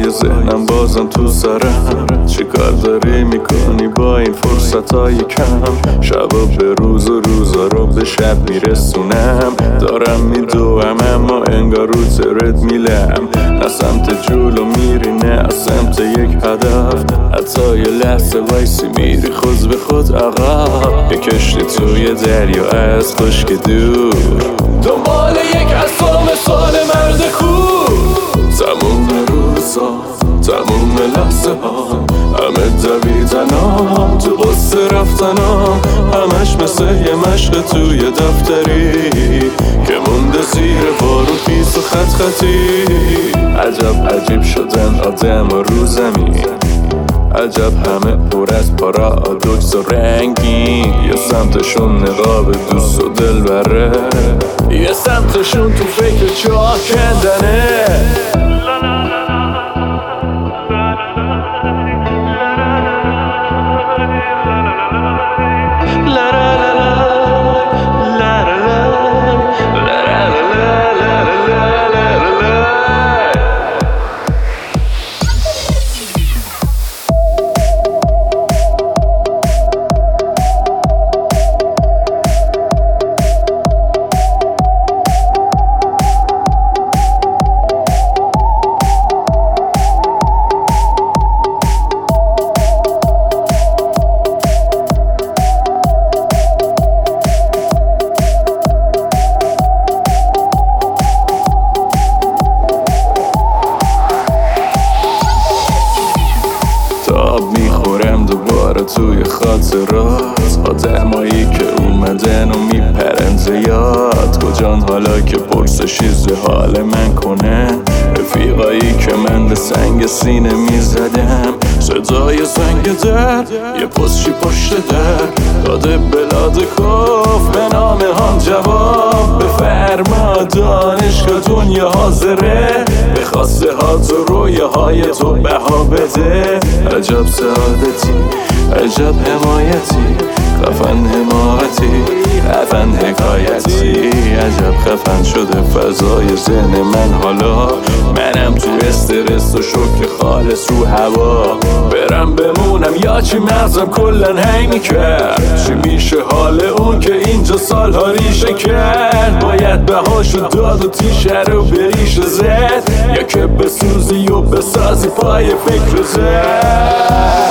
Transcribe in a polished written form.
های ذهنم بازم تو سرم. چی کار داری میکنی با این فرصت های کم؟ شبا به روز و روزا رو به شب میرسونم. دارم میدوم اما انگار رو ترد میلم. نه سمت جلو میری نه از سمت یک هدف. حتی یه لحظه وایسی میری خود به خود عقب. یه کشتی توی دریا از خشک دور، دنبال یک اصلا مثال مرد خوب. تموم روزا تموم لحظه ها همه دویدن ها تو قصه رفتن ها. همش مثل یه مشق توی دفتری که مونده زیر بارون پیس و خط خطی. عجب عجیب شدن آدم و رو زمین. عجب همه پر از پارادوکس و رنگین. یه سمتشون نقاب دوست و دل بره، یه سمتشون تو فکر چاه کندنه. آب میخورم دوباره توی خاطرات. آدمایی که اومدن و میپرن زیاد. کجان حالا که پرسشی حال من کنن؟ رفیقایی که من به سنگ سینه میزدم. صدای سنگ در یه پستچی پشت در داده بلاد کف به نام هم جواب. بفرما دانشگاه دنیا حاضره به خواسته ها تو رویه های تو بها بده. عجب سعادتی عجب حمایتی، خفن حماقتی خفن حکایتی. عجب خفن شده فضای ذهن من حالا. منم تو استرس و شوک خالص رو هوا. برم بمونم یا چی مغزم کلن هنگ میکرد؟ چی میشه حال اون که اینجا سالها ریشه کرد؟ باید بهاشو داد و تیشه رو به ریشه زد، یا که بسوزی و بسازی پای فکر زد.